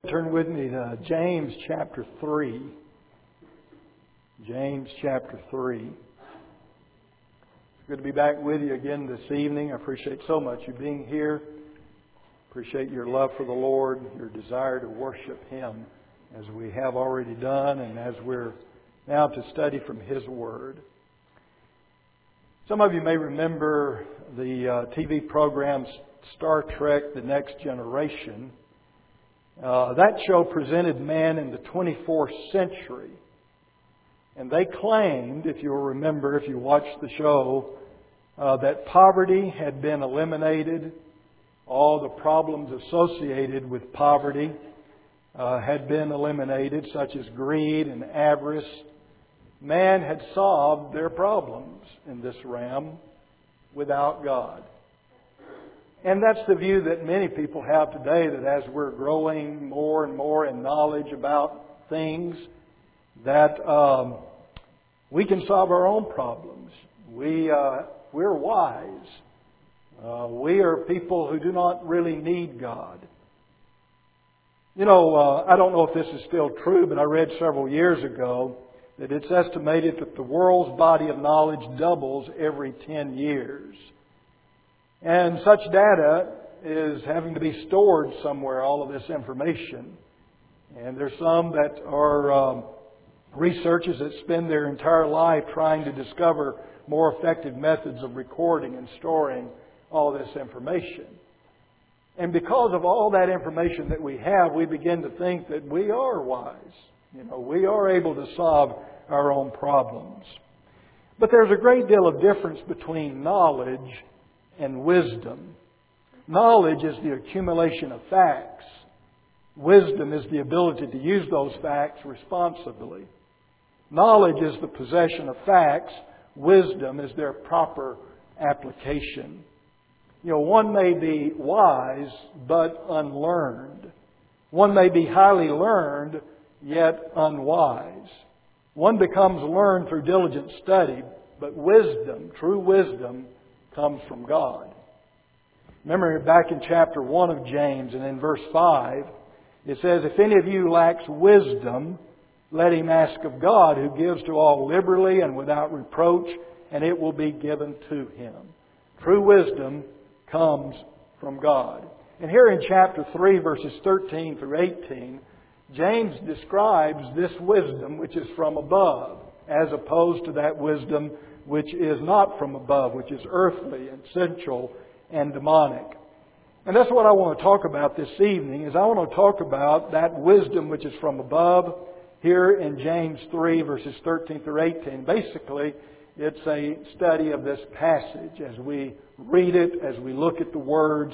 Turn with me to James chapter 3. James chapter 3. It's good to be back with you again this evening. I appreciate so much you being here. Appreciate your love for the Lord, your desire to worship Him as we have already done and as we're now to study from His Word. Some of you may remember the TV program Star Trek: The Next Generation. That show presented man in the 24th century. And they claimed, if you'll remember, if you watched the show, that poverty had been eliminated. All the problems associated with poverty had been eliminated, such as greed and avarice. Man had solved their problems in this realm without God. And that's the view that many people have today, that as we're growing more and more in knowledge about things, that we can solve our own problems. We're wise. We are people who do not really need God. You know, I don't know if this is still true, but I read several years ago that it's estimated that the world's body of knowledge doubles every 10 years. And such data is having to be stored somewhere, all of this information. And there's some that are researchers that spend their entire life trying to discover more effective methods of recording and storing all this information. And because of all that information that we have, we begin to think that we are wise. You know, we are able to solve our own problems. But there's a great deal of difference between knowledge and wisdom. Knowledge is the accumulation of facts. Wisdom is the ability to use those facts responsibly. Knowledge is the possession of facts. Wisdom is their proper application. You know, one may be wise but unlearned. One may be highly learned yet unwise. One becomes learned through diligent study, but wisdom, true wisdom, comes from God. Remember back in chapter 1 of James and in verse 5, it says, "If any of you lacks wisdom, let him ask of God, who gives to all liberally and without reproach, and it will be given to him." True wisdom comes from God. And here in chapter 3, verses 13 through 18, James describes this wisdom which is from above, as opposed to that wisdom which is not from above, which is earthly and sensual and demonic. And that's what I want to talk about this evening, is I want to talk about that wisdom which is from above here in James 3, verses 13 through 18. Basically, it's a study of this passage as we read it, as we look at the words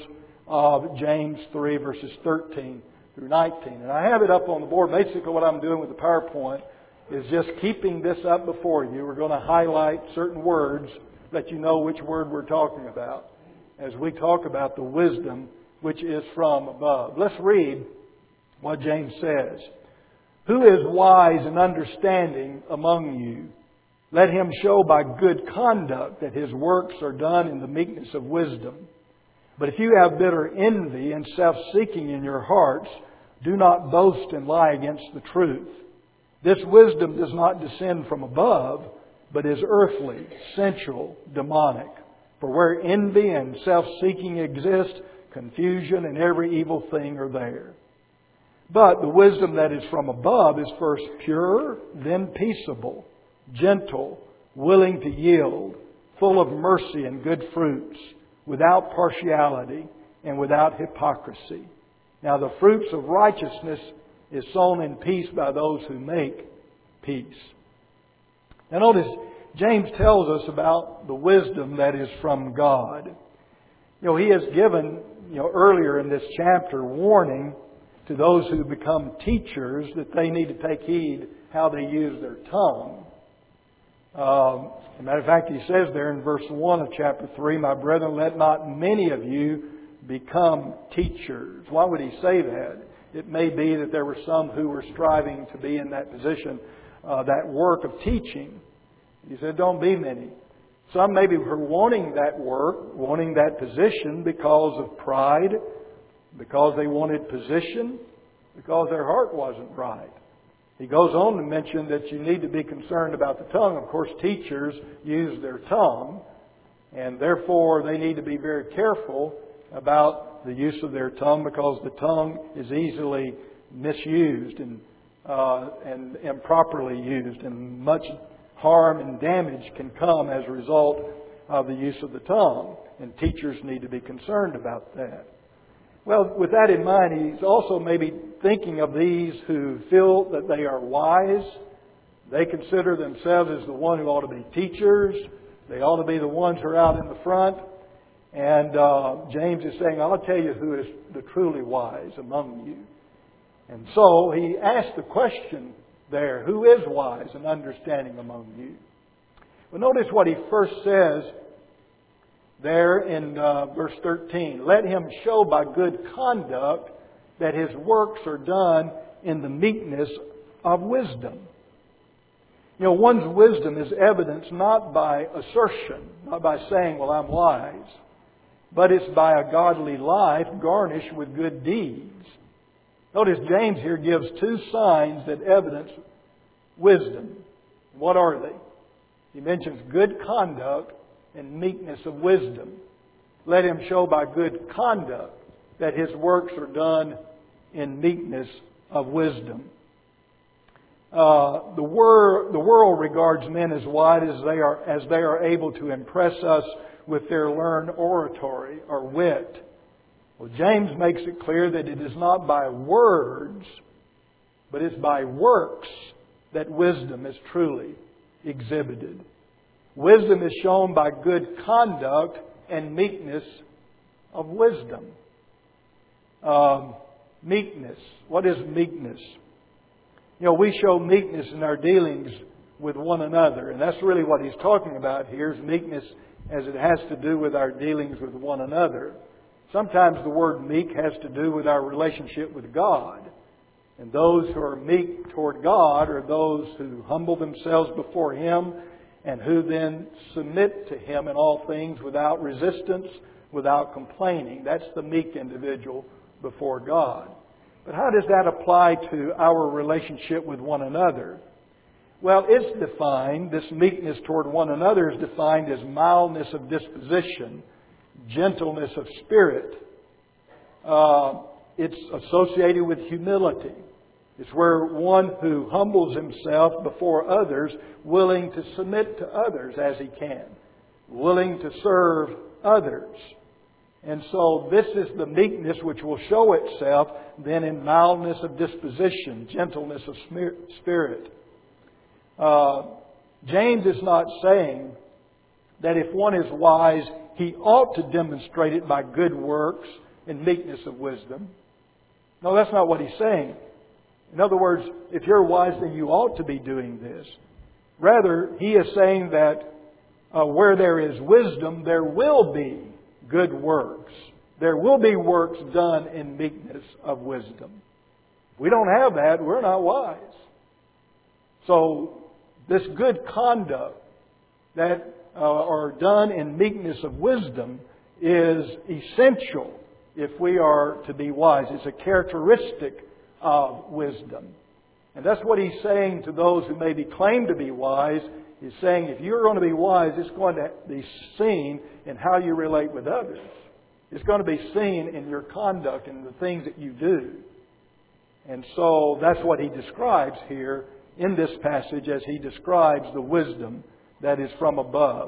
of James 3, verses 13 through 19. And I have it up on the board. Basically, what I'm doing with the PowerPoint is just keeping this up before you. We're going to highlight certain words, let you know which word we're talking about as we talk about the wisdom which is from above. Let's read what James says. "Who is wise and understanding among you? Let him show by good conduct that his works are done in the meekness of wisdom. But if you have bitter envy and self-seeking in your hearts, do not boast and lie against the truth. This wisdom does not descend from above, but is earthly, sensual, demonic. For where envy and self-seeking exist, confusion and every evil thing are there. But the wisdom that is from above is first pure, then peaceable, gentle, willing to yield, full of mercy and good fruits, without partiality and without hypocrisy. Now the fruits of righteousness is sown in peace by those who make peace." Now notice, James tells us about the wisdom that is from God. You know, he has given, earlier in this chapter, warning to those who become teachers that they need to take heed how they use their tongue. As a matter of fact, he says there in verse 1 of chapter 3, "My brethren, let not many of you become teachers." Why would he say that? It may be that there were some who were striving to be in that position, that work of teaching. He said, don't be many. Some maybe were wanting that work, wanting that position because of pride, because they wanted position, because their heart wasn't right. He goes on to mention that you need to be concerned about the tongue. Of course, teachers use their tongue, and therefore they need to be very careful about the use of their tongue, because the tongue is easily misused and improperly used, and much harm and damage can come as a result of the use of the tongue, and teachers need to be concerned about that. Well, with that in mind, he's also maybe thinking of these who feel that they are wise. They consider themselves as the one who ought to be teachers. They ought to be the ones who are out in the front. And James is saying, I'll tell you who is the truly wise among you. And so he asks the question there, who is wise and understanding among you? Well, notice what he first says there in verse 13. Let him show by good conduct that his works are done in the meekness of wisdom. You know, one's wisdom is evidenced not by assertion, not by saying, well, I'm wise, but it's by a godly life garnished with good deeds. Notice James here gives two signs that evidence wisdom. What are they? He mentions good conduct and meekness of wisdom. Let him show by good conduct that his works are done in meekness of wisdom. The world regards men as wise as they are able to impress us with their learned oratory or wit. Well, James makes it clear that it is not by words, but it's by works that wisdom is truly exhibited. Wisdom is shown by good conduct and meekness of wisdom. Meekness. What is meekness? You know, we show meekness in our dealings with one another. And that's really what he's talking about here, is meekness as it has to do with our dealings with one another. Sometimes the word meek has to do with our relationship with God. And those who are meek toward God are those who humble themselves before Him and who then submit to Him in all things without resistance, without complaining. That's the meek individual before God. But how does that apply to our relationship with one another? Well, it's defined, this meekness toward one another is defined as mildness of disposition, gentleness of spirit. It's associated with humility. It's where one who humbles himself before others, willing to submit to others as he can, willing to serve others. And so this is the meekness which will show itself then in mildness of disposition, gentleness of spirit. James is not saying that if one is wise, he ought to demonstrate it by good works and meekness of wisdom. No, that's not what he's saying. In other words, if you're wise, then you ought to be doing this. Rather, he is saying that where there is wisdom, there will be good works. There will be works done in meekness of wisdom. If we don't have that, we're not wise. So, this good conduct that are done in meekness of wisdom is essential if we are to be wise. It's a characteristic of wisdom. And that's what he's saying to those who maybe claim to be wise. He's saying if you're going to be wise, it's going to be seen in how you relate with others. It's going to be seen in your conduct and the things that you do. And so that's what he describes here in this passage as he describes the wisdom that is from above.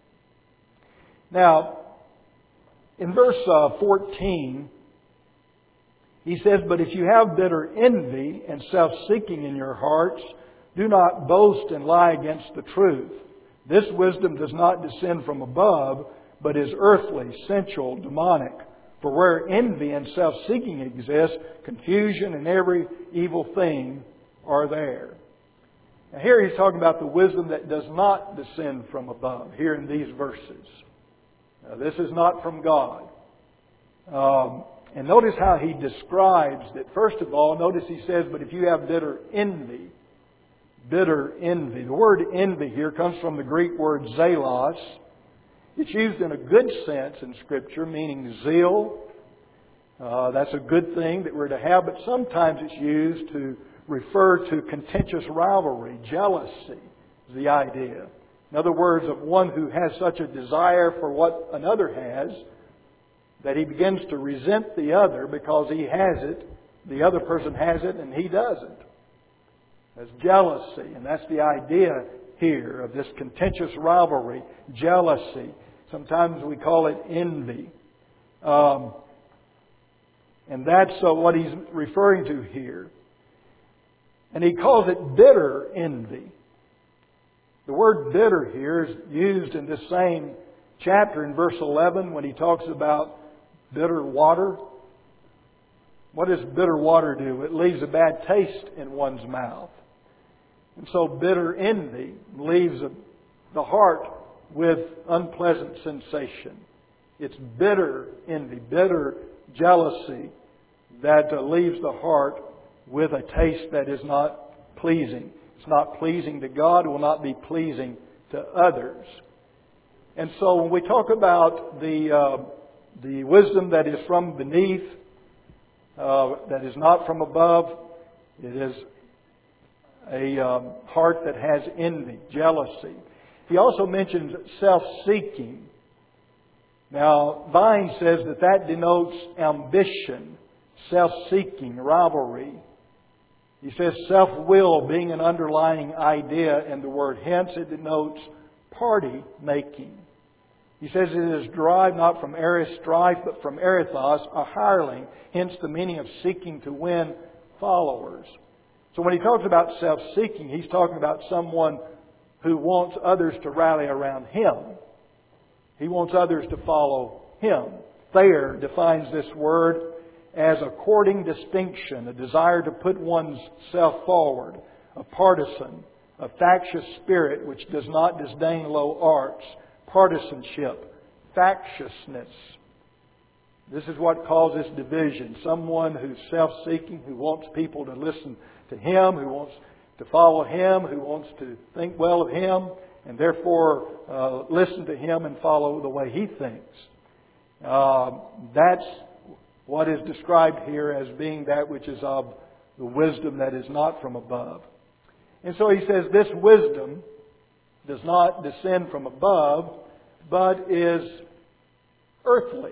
Now, in verse 14, he says, "But if you have bitter envy and self-seeking in your hearts, do not boast and lie against the truth. This wisdom does not descend from above, but is earthly, sensual, demonic. For where envy and self-seeking exist, confusion and every evil thing are there." Now here he's talking about the wisdom that does not descend from above, here in these verses. Now, this is not from God. And notice how he describes that. First of all, notice he says, but if you have bitter envy. Bitter envy. The word envy here comes from the Greek word zelos. It's used in a good sense in Scripture, meaning zeal, That's a good thing that we're to have, but sometimes it's used to refer to contentious rivalry, jealousy is the idea. In other words, of one who has such a desire for what another has that he begins to resent the other because he has it, the other person has it, and he doesn't. That's jealousy, and that's the idea here of this contentious rivalry, jealousy. Sometimes we call it envy. And that's what he's referring to here. And he calls it bitter envy. The word bitter here is used in this same chapter in verse 11 when he talks about bitter water. What does bitter water do? It leaves a bad taste in one's mouth. And so bitter envy leaves the heart with unpleasant sensation. It's bitter envy, bitter jealousy that leaves the heart with a taste that is not pleasing. It's not pleasing to God. It will not be pleasing to others. And so when we talk about the wisdom that is from beneath, that is not from above, it is a heart that has envy, jealousy. He also mentions self-seeking. Now, Vine says that denotes ambition, self-seeking, rivalry. He says self-will being an underlying idea in the word. Hence, it denotes party making. He says it is derived not from Eris, strife, but from erithos, a hireling. Hence the meaning of seeking to win followers. So when he talks about self-seeking, he's talking about someone who wants others to rally around him. He wants others to follow him. Thayer defines this word as a courting distinction, a desire to put one's self forward, a partisan, a factious spirit which does not disdain low arts, partisanship, factiousness. This is what causes division. Someone who's self-seeking, who wants people to listen to him, who wants to follow him, who wants to think well of him, and therefore listen to him and follow the way he thinks. That's what is described here as being that which is of the wisdom that is not from above. And so he says this wisdom does not descend from above, but is earthly,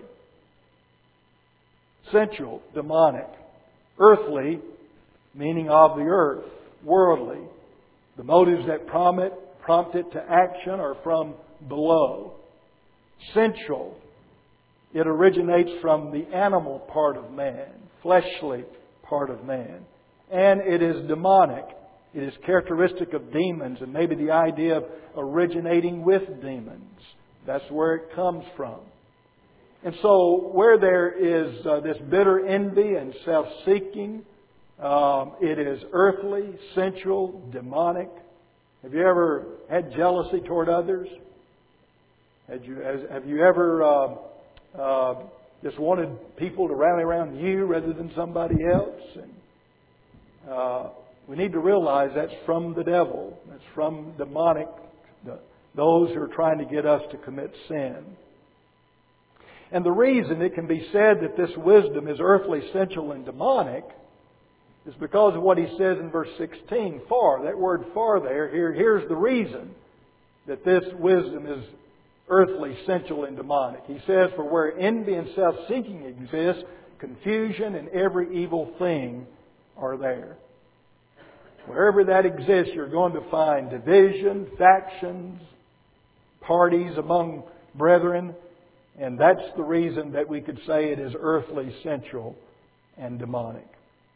sensual, demonic. Earthly, meaning of the earth, worldly. The motives that prompt it to action are from below. Sensual. It originates from the animal part of man, fleshly part of man. And it is demonic. It is characteristic of demons, and maybe the idea of originating with demons. That's where it comes from. And so where there is this bitter envy and self-seeking, it is earthly, sensual, demonic. Have you ever had jealousy toward others? Have you ever just wanted people to rally around you rather than somebody else? And we need to realize that's from the devil. That's from demonic, those who are trying to get us to commit sin. And the reason it can be said that this wisdom is earthly, sensual, and demonic is because of what he says in verse 16, for. That word for there, here's the reason that this wisdom is earthly, sensual, and demonic. He says, for where envy and self-seeking exist, confusion and every evil thing are there. Wherever that exists, you're going to find division, factions, parties among brethren. And that's the reason that we could say it is earthly, sensual, and demonic.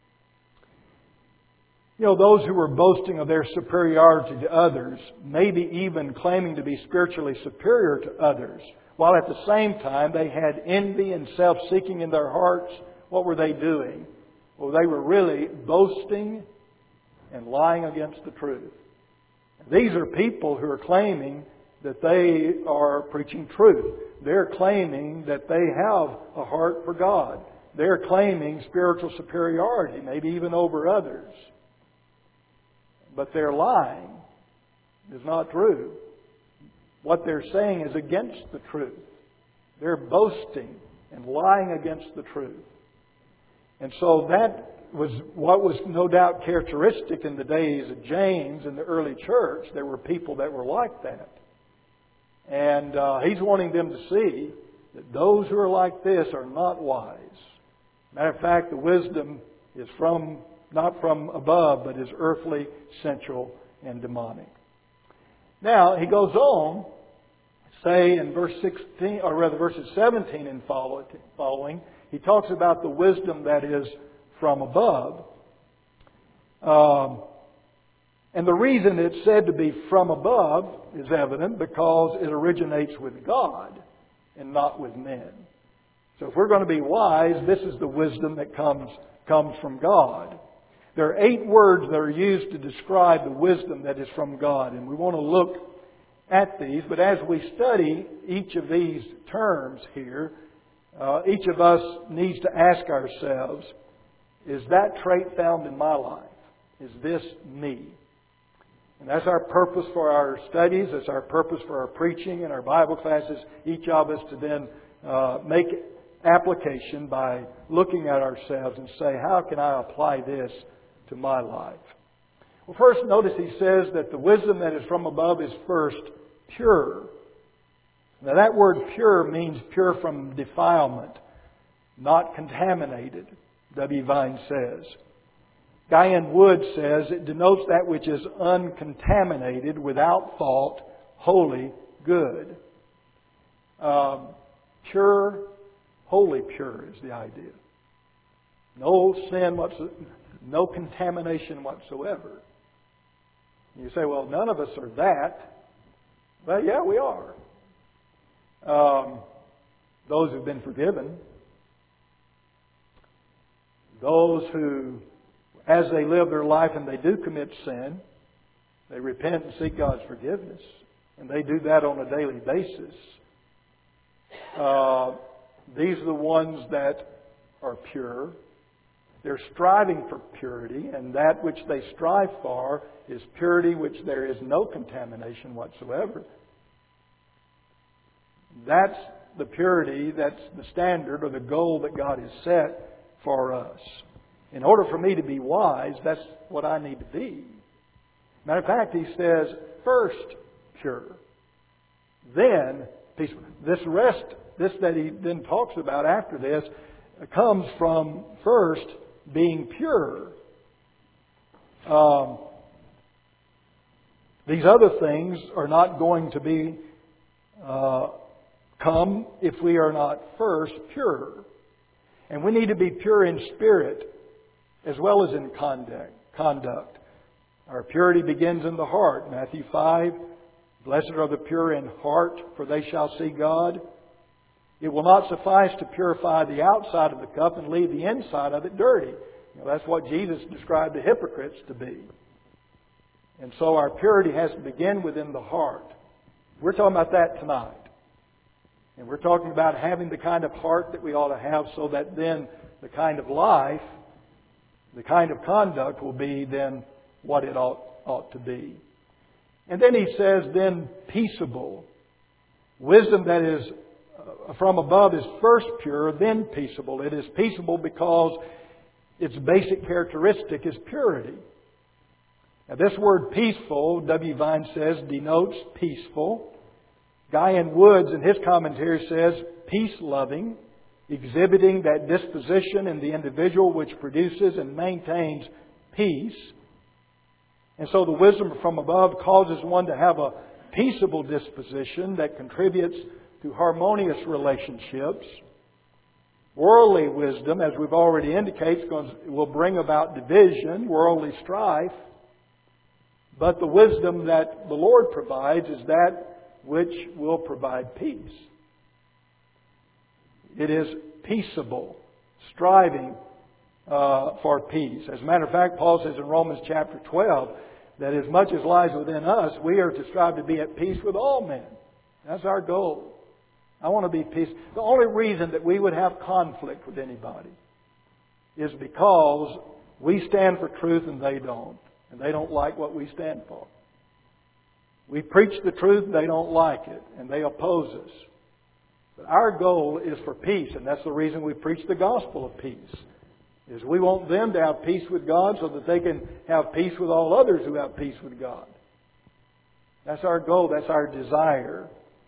You know, those who were boasting of their superiority to others, maybe even claiming to be spiritually superior to others, while at the same time they had envy and self-seeking in their hearts, what were they doing? Well, they were really boasting and lying against the truth. These are people who are claiming that they are preaching truth. They're claiming that they have a heart for God. They're claiming spiritual superiority, maybe even over others. But they're lying. It's not true. What they're saying is against the truth. They're boasting and lying against the truth. And so that was what was no doubt characteristic in the days of James and the early church. There were people that were like that. And he's wanting them to see that those who are like this are not wise. Matter of fact, the wisdom is not from above, but is earthly, sensual, and demonic. Now, he goes on, say in verse 16, or rather verses 17 and following, he talks about the wisdom that is from above. And the reason it's said to be from above is evident because it originates with God and not with men. So if we're going to be wise, this is the wisdom that comes from God. There are 8 words that are used to describe the wisdom that is from God, and we want to look at these. But as we study each of these terms here, each of us needs to ask ourselves, is that trait found in my life? Is this me? And that's our purpose for our studies. That's our purpose for our preaching and our Bible classes. Each of us to then make application by looking at ourselves and say, how can I apply this to my life? Well, first, notice he says that the wisdom that is from above is first pure. Now, that word pure means pure from defilement, not contaminated, W. Vine says. Guyan Wood says it denotes that which is uncontaminated, without fault, holy, good. Pure, wholly pure is the idea. No sin whatsoever, no contamination whatsoever. You say, well, none of us are that. Well, yeah, we are. Those who've been forgiven. Those who, as they live their life and they do commit sin, they repent and seek God's forgiveness. And they do that on a daily basis. These are the ones that are pure. They're striving for purity, and that which they strive for is purity which there is no contamination whatsoever. That's the purity, that's the standard or the goal that God has set for us. In order for me to be wise, that's what I need to be. Matter of fact, he says, first pure, then peaceful. This that he then talks about after this comes from first being pure. These other things are not going to be come if we are not first pure. And we need to be pure in spirit as well as in conduct. Our purity begins in the heart. Matthew 5, blessed are the pure in heart, for they shall see God. It will not suffice to purify the outside of the cup and leave the inside of it dirty. That's what Jesus described the hypocrites to be. And so our purity has to begin within the heart. We're talking about that tonight. And we're talking about having the kind of heart that we ought to have so that then the kind of life, the kind of conduct will be then what it ought to be. And then he says, then peaceable. Wisdom that is from above is first pure, then peaceable. It is peaceable because its basic characteristic is purity. Now, this word peaceful, W. Vine says, denotes peaceful. Guyan Woods in his commentary says, peace-loving, exhibiting that disposition in the individual which produces and maintains peace. And so the wisdom from above causes one to have a peaceable disposition that contributes to harmonious relationships. Worldly wisdom, as we've already indicated, will bring about division, worldly strife. But the wisdom that the Lord provides is that which will provide peace. It is peaceable, striving for peace. As a matter of fact, Paul says in Romans chapter 12 that as much as lies within us, we are to strive to be at peace with all men. That's our goal. I want to be at peace. The only reason that we would have conflict with anybody is because we stand for truth and they don't. And they don't like what we stand for. We preach the truth, they don't like it, and they oppose us. But our goal is for peace, and that's the reason we preach the gospel of peace. is we want them to have peace with God so that they can have peace with all others who have peace with God. That's our goal. That's our desire.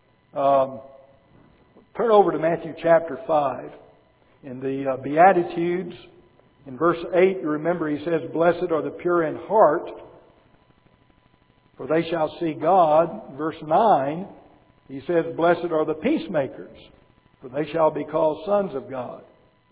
Turn over to Matthew chapter 5. In the Beatitudes, in verse 8, you remember he says, "Blessed are the pure in heart, for they shall see God." Verse 9, he says, "Blessed are the peacemakers, for they shall be called sons of God."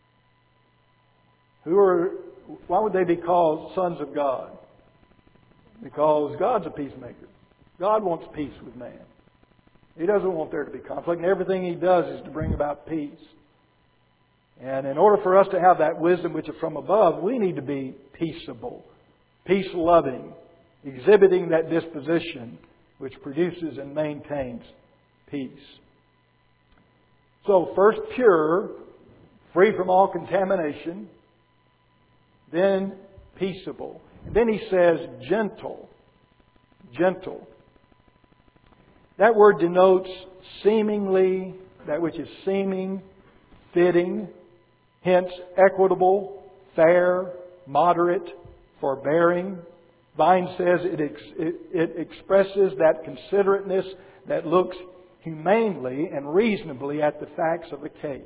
Why would they be called sons of God? Because God's a peacemaker. God wants peace with man. He doesn't want there to be conflict, and everything He does is to bring about peace. And in order for us to have that wisdom which is from above, we need to be peaceable, peace-loving, exhibiting that disposition which produces and maintains peace. So first pure, free from all contamination, then peaceable. And then he says gentle. Gentle. That word denotes seemingly, that which is seeming, fitting, hence equitable, fair, moderate, forbearing. Vine says it expresses that considerateness that looks humanely and reasonably at the facts of a case.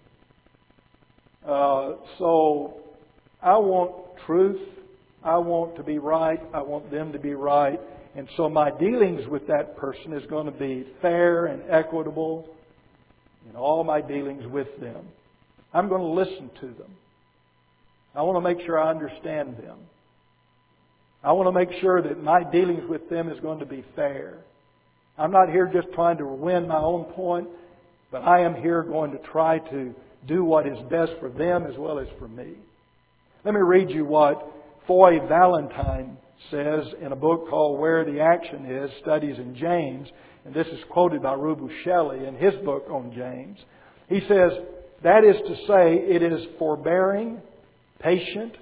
So I want truth. I want to be right. I want them to be right. And so my dealings with that person is going to be fair and equitable in all my dealings with them. I'm going to listen to them. I want to make sure I understand them. I want to make sure that my dealings with them is going to be fair. I'm not here just trying to win my own point, but I am here going to try to do what is best for them as well as for me. Let me read you what Foy Valentine says in a book called Where the Action Is, Studies in James. And this is quoted by Rubu Shelley in his book on James. He says, that is to say, it is forbearing, patient.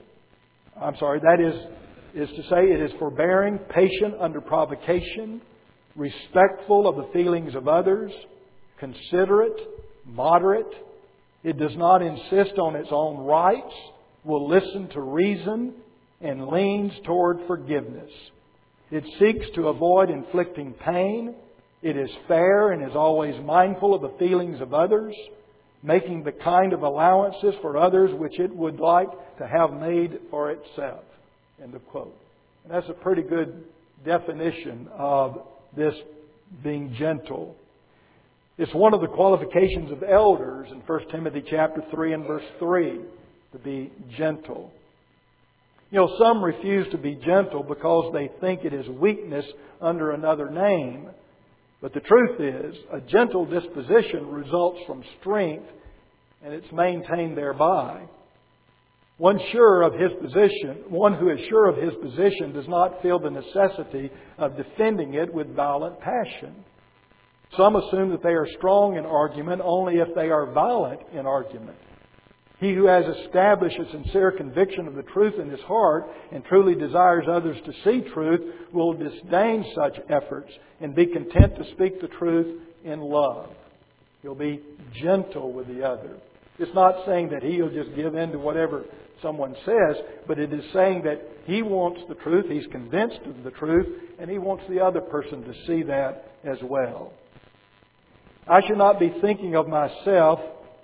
Is to say it is forbearing, patient under provocation, respectful of the feelings of others, considerate, moderate. It does not insist on its own rights, will listen to reason, and leans toward forgiveness. It seeks to avoid inflicting pain. It is fair and is always mindful of the feelings of others, making the kind of allowances for others which it would like to have made for itself. End of quote. And that's a pretty good definition of this being gentle. It's one of the qualifications of elders in 1 Timothy chapter 3 and verse 3, to be gentle. You know, some refuse to be gentle because they think it is weakness under another name. But the truth is, a gentle disposition results from strength, and it's maintained thereby. One who is sure of his position does not feel the necessity of defending it with violent passion. Some assume that they are strong in argument only if they are violent in argument. He who has established a sincere conviction of the truth in his heart and truly desires others to see truth will disdain such efforts and be content to speak the truth in love. He'll be gentle with the other. It's not saying that he'll just give in to whatever someone says, but it is saying that he wants the truth, he's convinced of the truth, and he wants the other person to see that as well. I should not be thinking of myself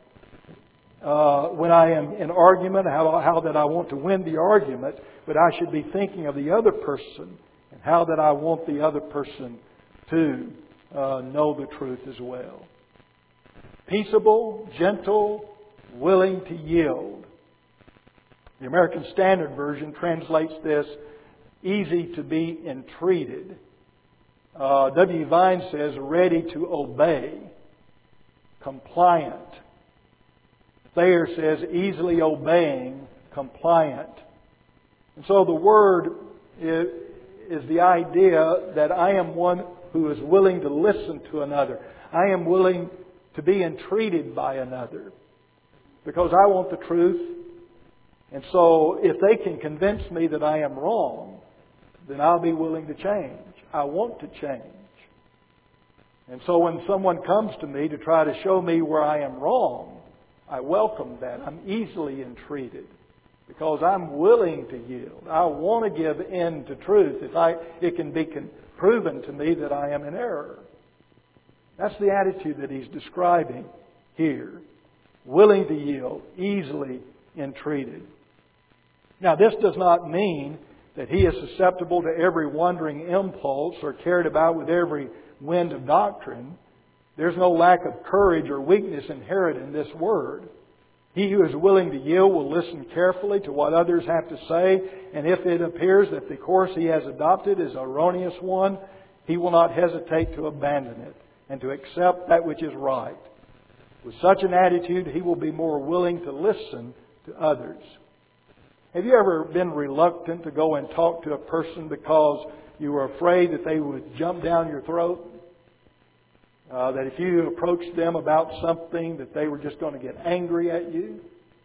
when I am in argument, how that I want to win the argument, but I should be thinking of the other person and how that I want the other person to know the truth as well. Peaceable, gentle, willing to yield. The American Standard Version translates this, easy to be entreated. W. Vine says, ready to obey, compliant. Thayer says, easily obeying, compliant. And so the word is the idea that I am one who is willing to listen to another. I am willing to be entreated by another because I want the truth. And so if they can convince me that I am wrong, then I'll be willing to change. I want to change. And so when someone comes to me to try to show me where I am wrong, I welcome that. I'm easily entreated. because I'm willing to yield. I want to give in to truth if it can be proven to me that I am in error. That's the attitude that he's describing here. Willing to yield, easily entreated. Now, this does not mean that he is susceptible to every wandering impulse or carried about with every wind of doctrine. There's no lack of courage or weakness inherent in this word. He who is willing to yield will listen carefully to what others have to say, and if it appears that the course he has adopted is an erroneous one, he will not hesitate to abandon it and to accept that which is right. With such an attitude, he will be more willing to listen to others. Have you ever been reluctant to go and talk to a person because you were afraid that they would jump down your throat? That if you approached them about something that they were just going to get angry at you?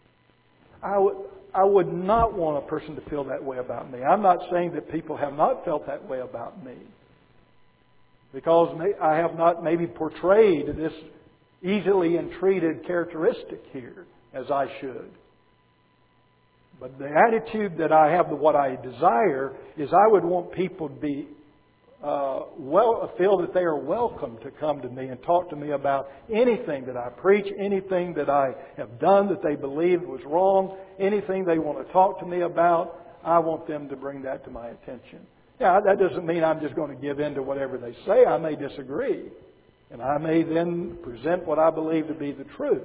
I would not want a person to feel that way about me. I'm not saying that people have not felt that way about me, because I have not maybe portrayed this easily entreated characteristic here as I should. But the attitude that I have, what I desire, is I would want people to be feel that they are welcome to come to me and talk to me about anything that I preach, anything that I have done that they believe was wrong, anything they want to talk to me about. I want them to bring that to my attention. Now, that doesn't mean I'm just going to give in to whatever they say. I may disagree. And I may then present what I believe to be the truth.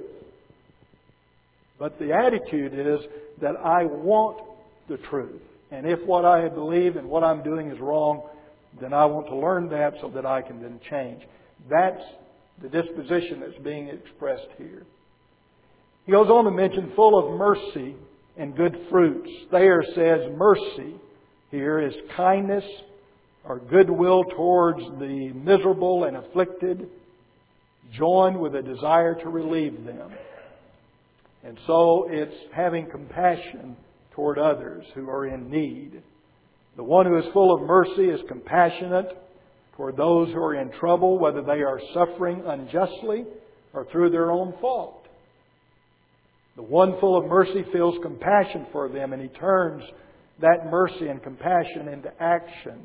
But the attitude is that I want the truth. And if what I believe and what I'm doing is wrong, then I want to learn that so that I can then change. That's the disposition that's being expressed here. He goes on to mention full of mercy and good fruits. Thayer says mercy here is kindness or goodwill towards the miserable and afflicted, joined with a desire to relieve them. And so it's having compassion toward others who are in need. The one who is full of mercy is compassionate toward those who are in trouble, whether they are suffering unjustly or through their own fault. The one full of mercy feels compassion for them, and he turns that mercy and compassion into action.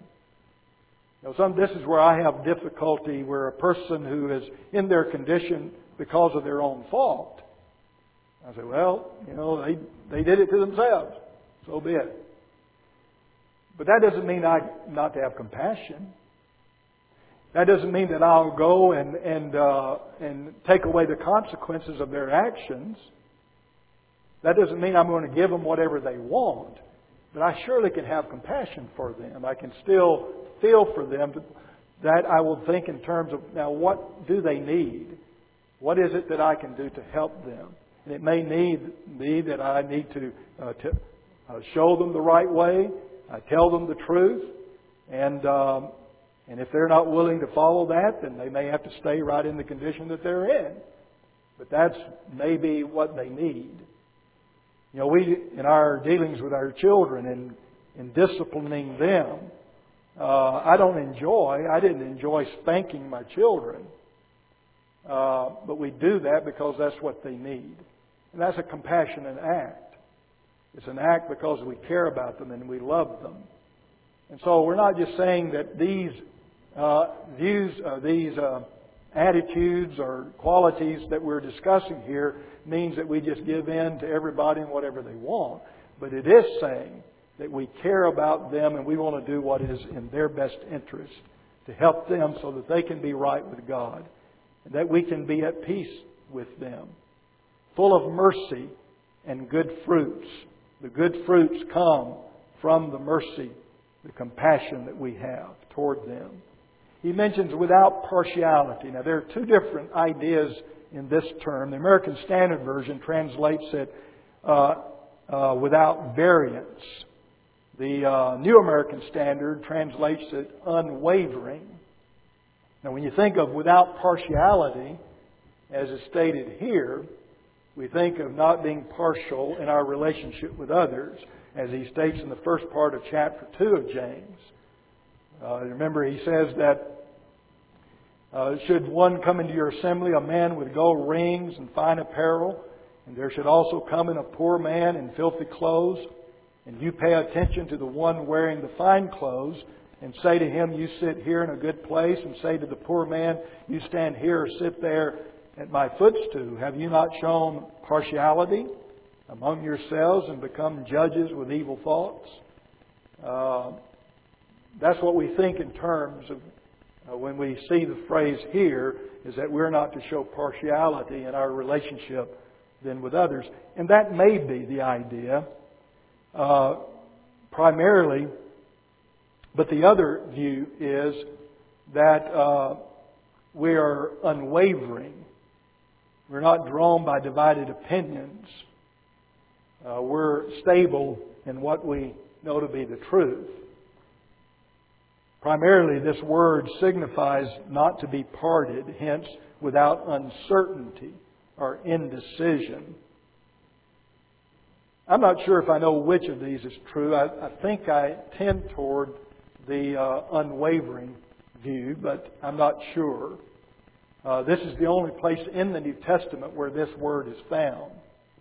This is where I have difficulty, where a person who is in their condition because of their own fault, I say, well, they did it to themselves. So be it. But that doesn't mean not to have compassion. That doesn't mean that I'll go and take away the consequences of their actions. That doesn't mean I'm going to give them whatever they want. But I surely can have compassion for them. I can still feel for them. That I will think in terms of, now, what do they need? What is it that I can do to help them? And it may be that I need to show them the right way. I tell them the truth. And if they're not willing to follow that, then they may have to stay right in the condition that they're in. But that's maybe what they need. We, in our dealings with our children and in disciplining them, I didn't enjoy spanking my children. But we do that because that's what they need. And that's a compassionate act. It's an act because we care about them and we love them. And so we're not just saying that these attitudes or qualities that we're discussing here means that we just give in to everybody and whatever they want. But it is saying that we care about them and we want to do what is in their best interest to help them so that they can be right with God and that we can be at peace with them. Full of mercy and good fruits. The good fruits come from the mercy, the compassion that we have toward them. He mentions without partiality. Now, there are two different ideas in this term. The American Standard Version translates it without variance. The New American Standard translates it unwavering. Now, when you think of without partiality, as is stated here, we think of not being partial in our relationship with others, as he states in the first part of chapter 2 of James. Remember, he says that should one come into your assembly, a man with gold rings and fine apparel, And there should also come in a poor man in filthy clothes, and you pay attention to the one wearing the fine clothes, and say to him, you sit here in a good place, and say to the poor man, you stand here or sit there at my footstool. Have you not shown partiality among yourselves and become judges with evil thoughts? That's what we think in terms of when we see the phrase here, is that we're not to show partiality in our relationship than with others. And that may be the idea primarily, but the other view is that we are unwavering. We're not drawn by divided opinions. We're stable in what we know to be the truth. Primarily, this word signifies not to be parted, hence without uncertainty or indecision. I'm not sure if I know which of these is true. I think I tend toward the unwavering view, but I'm not sure. This is the only place in the New Testament where this word is found.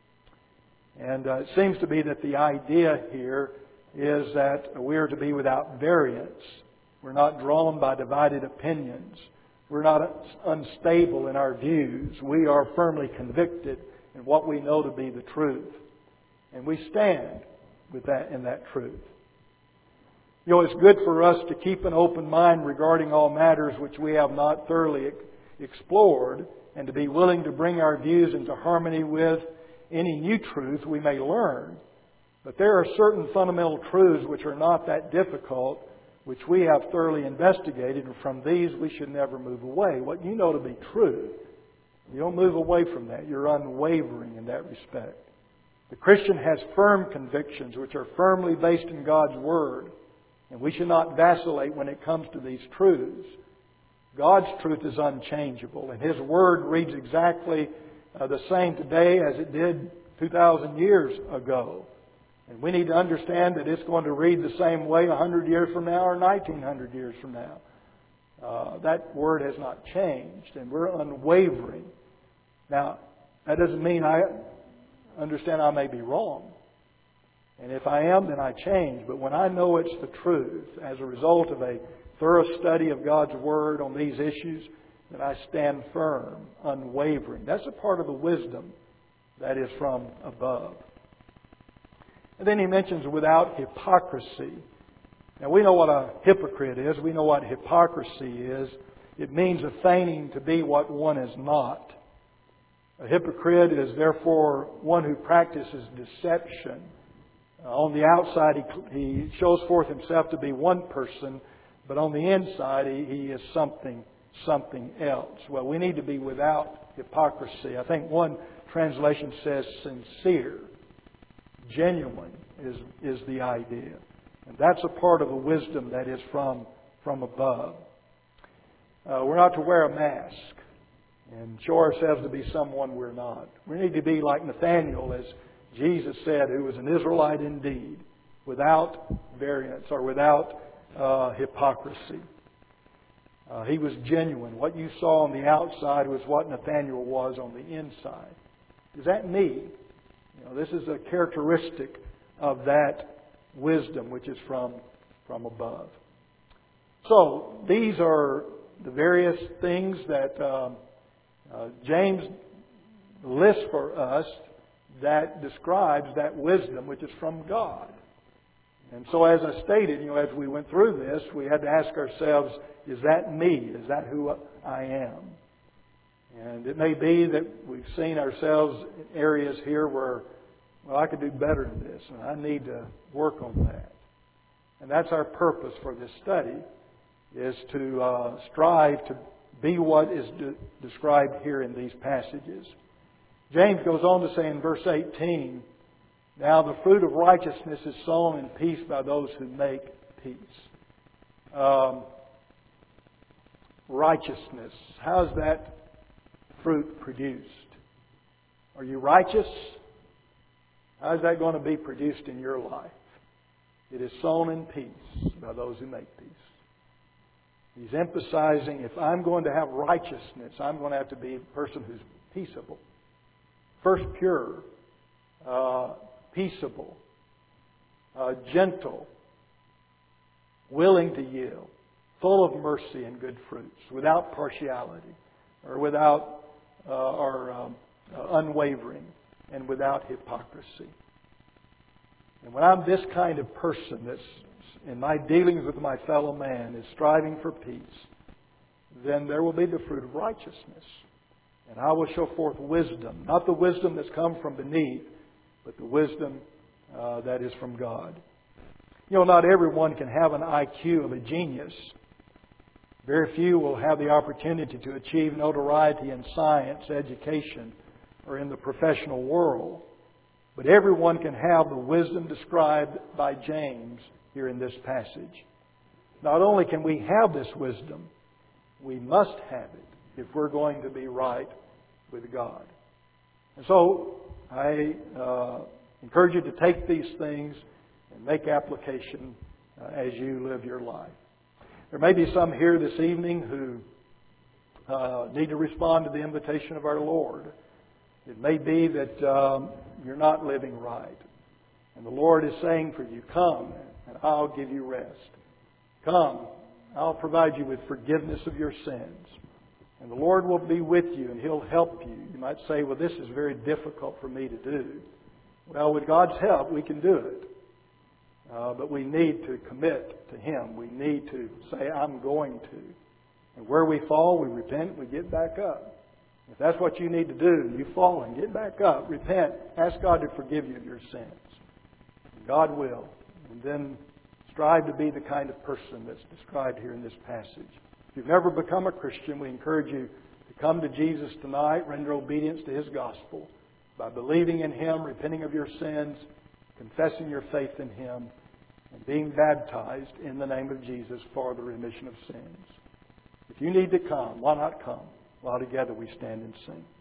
And it seems to be that the idea here is that we are to be without variance. We're not drawn by divided opinions. We're not unstable in our views. We are firmly convicted in what we know to be the truth. And we stand with that in that truth. You know, it's good for us to keep an open mind regarding all matters which we have not thoroughly explored, and to be willing to bring our views into harmony with any new truth we may learn. But there are certain fundamental truths which are not that difficult, which we have thoroughly investigated, and from these we should never move away. What you know to be true, you don't move away from that. You're unwavering in that respect. The Christian has firm convictions which are firmly based in God's Word, and we should not vacillate when it comes to these truths. God's truth is unchangeable, and His Word reads exactly the same today as it did 2,000 years ago. And we need to understand that it's going to read the same way 100 years from now or 1,900 years from now. That Word has not changed, and we're unwavering. Now, that doesn't mean I understand I may be wrong. And if I am, then I change. But when I know it's the truth, as a result of a thorough study of God's Word on these issues, then I stand firm, unwavering. That's a part of the wisdom that is from above. And then he mentions without hypocrisy. Now we know what a hypocrite is. We know what hypocrisy is. It means a feigning to be what one is not. A hypocrite is therefore one who practices deception. On the outside he shows forth himself to be one person, but on the inside he is something else. Well, we need to be without hypocrisy. I think one translation says sincere. Genuine is the idea. And that's a part of the wisdom that is from above. We're not to wear a mask and show ourselves to be someone we're not. We need to be like Nathanael, as Jesus said, who was an Israelite indeed, without variance or without hypocrisy. He was genuine. What you saw on the outside was what Nathanael was on the inside. Is that me? You know, this is a characteristic of that wisdom which is from above. So these are the various things that James lists for us that describes that wisdom which is from God. And so as I stated, as we went through this, we had to ask ourselves, is that me? Is that who I am? And it may be that we've seen ourselves in areas here where, I could do better than this, and I need to work on that. And that's our purpose for this study, is to strive to be what is described here in these passages. James goes on to say in verse 18, now the fruit of righteousness is sown in peace by those who make peace. Righteousness. How is that fruit produced? Are you righteous? How is that going to be produced in your life? It is sown in peace by those who make peace. He's emphasizing if I'm going to have righteousness, I'm going to have to be a person who's peaceable. First, pure, peaceable, gentle, willing to yield, full of mercy and good fruits, without partiality, or without unwavering, and without hypocrisy. And when I'm this kind of person that's in my dealings with my fellow man is striving for peace, then there will be the fruit of righteousness. And I will show forth wisdom, not the wisdom that's come from beneath, but the wisdom that is from God. You know, not everyone can have an IQ of a genius. Very few will have the opportunity to achieve notoriety in science, education, or in the professional world. But everyone can have the wisdom described by James here in this passage. Not only can we have this wisdom, we must have it if we're going to be right with God. And so I encourage you to take these things and make application as you live your life. There may be some here this evening who need to respond to the invitation of our Lord. It may be that you're not living right. And the Lord is saying for you, come and I'll give you rest. Come, I'll provide you with forgiveness of your sins. And the Lord will be with you and He'll help you. You might say, well, this is very difficult for me to do. Well, with God's help, we can do it. But we need to commit to Him. We need to say, I'm going to. And where we fall, we repent, we get back up. If that's what you need to do, you fall and get back up, repent, ask God to forgive you of your sins. God will. And then strive to be the kind of person that's described here in this passage. If you've never become a Christian, we encourage you to come to Jesus tonight, render obedience to His gospel by believing in Him, repenting of your sins, confessing your faith in Him, and being baptized in the name of Jesus for the remission of sins. If you need to come, why not come? While together we stand and sing.